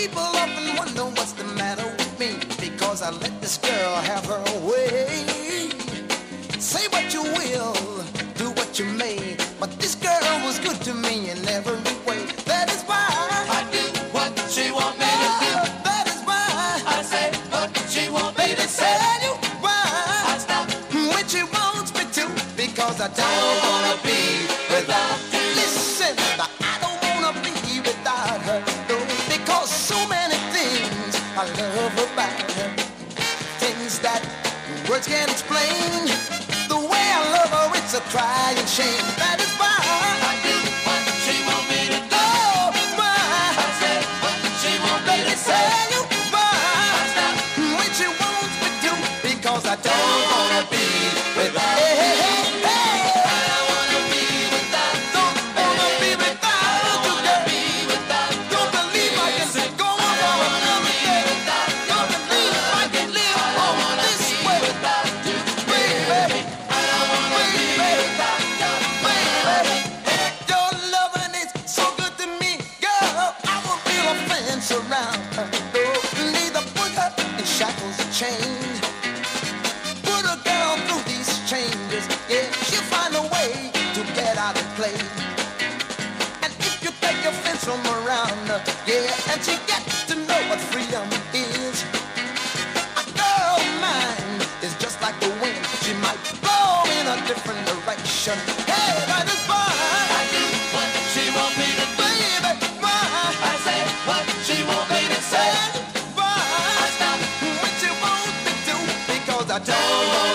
People often wonder what's the matter with me, because I let this girl have her way. Say what you will, do what you may, but this girl was good to me in every way. That is why I do what she want me to do. That is why I say what she want me to say. tell you why I stop when she wants me to, because I don't don't wanna be without you. listen. I don't wanna be without her, no, because so many things I love about her, things that words can't explain. The way I love her, it's a crying shame. That is why I do what she want me to do. oh, why I say what she want me to say. tell you why I stop when she wants me to, because I don't don't wanna be without hey, you. hey, hey, hey. I don't wanna be without you. Don't wanna be without you, Wanna girl. be without you. Don't believe I can go on for another day. Don't believe I can live on this way, Without you, baby. I don't wanna be without you. Baby, your loving is so good to me, girl. I won't feel a fence around her. No, neither put her in shackles or chains. Put a girl through these changes, yeah, she'll find a way to get out and play. And if you take your fence from around her, yeah, and she gets to know what freedom is. A girl mind is just like the wind, she might blow in a different direction. Hey, that is why, I do what she want me to do. baby, why, I say what she want me to say. why, I stop when she wants me to, because I don't don't